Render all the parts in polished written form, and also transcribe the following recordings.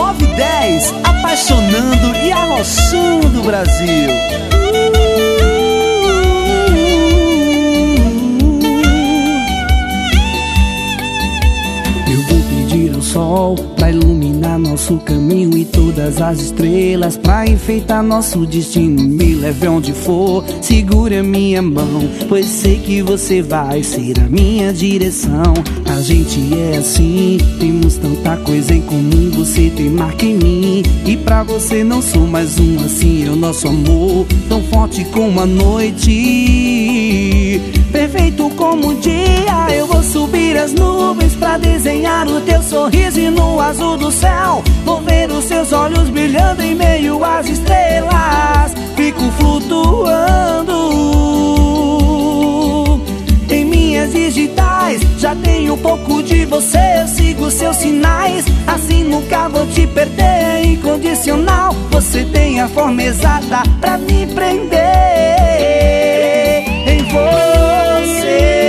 910, apaixonando e arrochando o Brasil. Eu vou pedir ao sol pra iluminar nosso caminho e todas as estrelas pra enfeitar nosso destino. Me leve onde for, segure a minha mão, pois sei que você vai ser a minha direção. A gente é assim, temos tanta coisa em comum. Você tem marca em mim e pra você não sou mais um. Assim é o nosso amor, tão forte como a noite, perfeito como o dia. Eu vou subir as nuvens pra desenhar o teu sorriso e no azul do céu vou ver os seus olhos brilhando em meio às estrelas. Fico flutuando em minhas digitais, já tenho um pouco de você, eu sigo seus sinais. Assim nunca vou te perder, é incondicional. Você tem a forma exata pra me prender em você.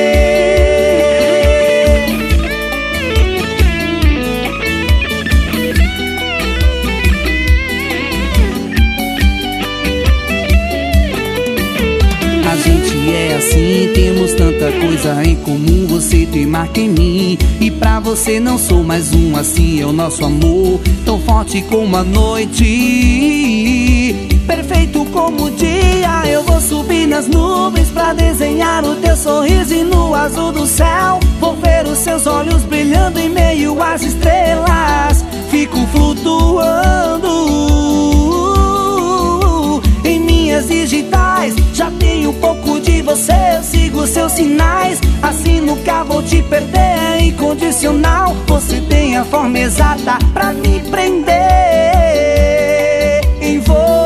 A gente é assim, temos tanta coisa em comum. Você tem marca em mim e pra você não sou mais um. Assim é o nosso amor, tão forte como a noite, perfeito como o dia. Eu vou subir nas nuvens pra desenhar o teu sorriso e no azul do céu vou ver os seus olhos brilhando em meio às estrelas. Fico flutuando em minhas digitais, já tenho um pouco de você, eu sigo seus sinais. Assim nunca vou te perder, é incondicional. Você tem a forma exata pra me prender em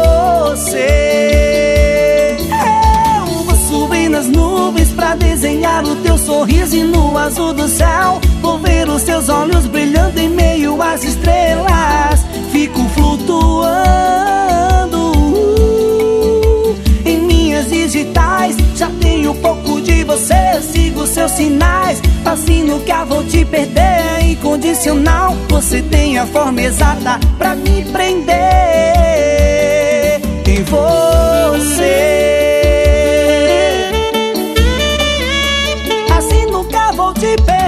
você. Eu vou subir nas nuvens pra desenhar o teu sorriso e no azul do céu vou ver os seus olhos brilhando em meio às estrelas. Fico flutuando em minhas digitais, já tenho um pouco de você, eu sigo seus sinais. Assim nunca vou te perder, é incondicional. Você tem a forma exata pra me prender em você. Assim nunca vou te perder.